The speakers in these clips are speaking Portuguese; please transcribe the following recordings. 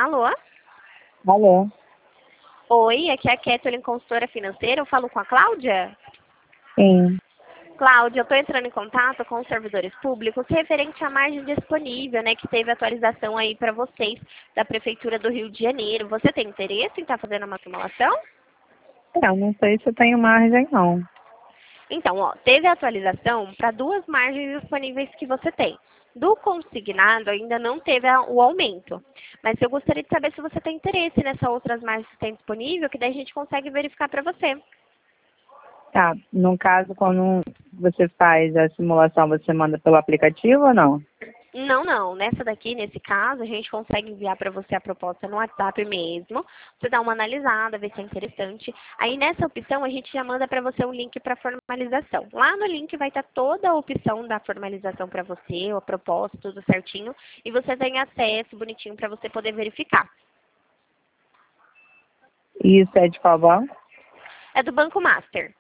Alô? Alô? Oi, aqui é a Kathleen, consultora financeira. Eu falo com a Cláudia? Sim. Cláudia, eu estou entrando em contato com os servidores públicos referente à margem disponível, né, que teve atualização aí para vocês da Prefeitura do Rio de Janeiro. Você tem interesse em estar fazendo uma simulação? Não sei se eu tenho margem, não. Então, ó, teve atualização para duas margens disponíveis que você tem. Do consignado ainda não teve o aumento, mas eu gostaria de saber se você tem interesse nessas outras margens que tem disponível, que daí a gente consegue verificar para você. Tá, no caso, quando você faz a simulação, você manda pelo aplicativo ou não? Não, não. Nessa daqui, nesse caso, a gente consegue enviar para você a proposta no WhatsApp mesmo. Você dá uma analisada, ver se é interessante. Aí nessa opção a gente já manda para você um link para formalização. Lá no link vai estar toda a opção da formalização para você, a proposta, tudo certinho. E você tem acesso bonitinho para você poder verificar. E isso é de qual banco? É do Banco Master.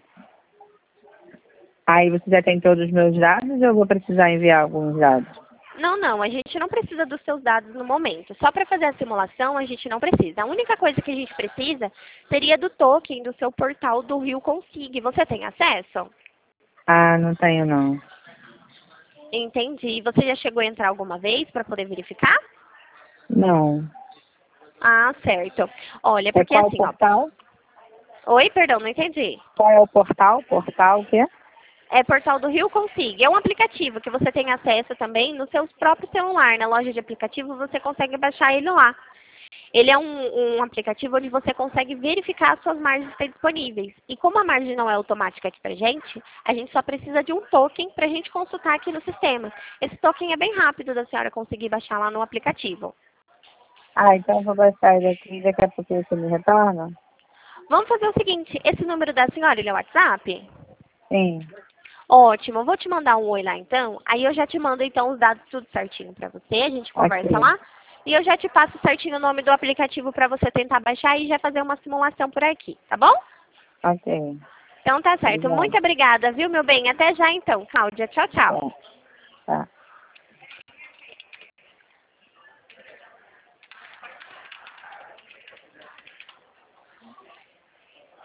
Aí você já tem todos os meus dados ou eu vou precisar enviar alguns dados? Não, não, a gente não precisa dos seus dados no momento. Só para fazer a simulação a gente não precisa. A única coisa que a gente precisa seria do token do seu portal do Rio Consig. Você tem acesso? Ah, não tenho, não. Entendi. Você já chegou a entrar alguma vez para poder verificar? Não. Ah, certo. Olha, É porque qual o assim, ó. portal? Oi, perdão, não entendi. Qual é o portal? Portal o quê? É portal do Rio Consig. É um aplicativo que você tem acesso também no seu próprio celular. Na loja de aplicativo você consegue baixar ele lá. Ele é um aplicativo onde você consegue verificar as suas margens que estão disponíveis. E como a margem não é automática aqui pra gente, a gente só precisa de um token para a gente consultar aqui no sistema. Esse token é bem rápido da senhora conseguir baixar lá no aplicativo. Ah, então eu vou baixar ele aqui e daqui a pouco você me retorna? Vamos fazer o seguinte, esse número da senhora, ele é o WhatsApp? Sim. Ótimo, eu vou te mandar um oi lá então, aí eu já te mando então os dados tudo certinho para você, a gente conversa Ok. lá, e eu já te passo certinho o nome do aplicativo para você tentar baixar e já fazer uma simulação por aqui, tá bom? Ok. Então tá certo, Obrigada. muito obrigada, viu meu bem? Até já então, Cláudia, tchau, tchau. Tá. Tá.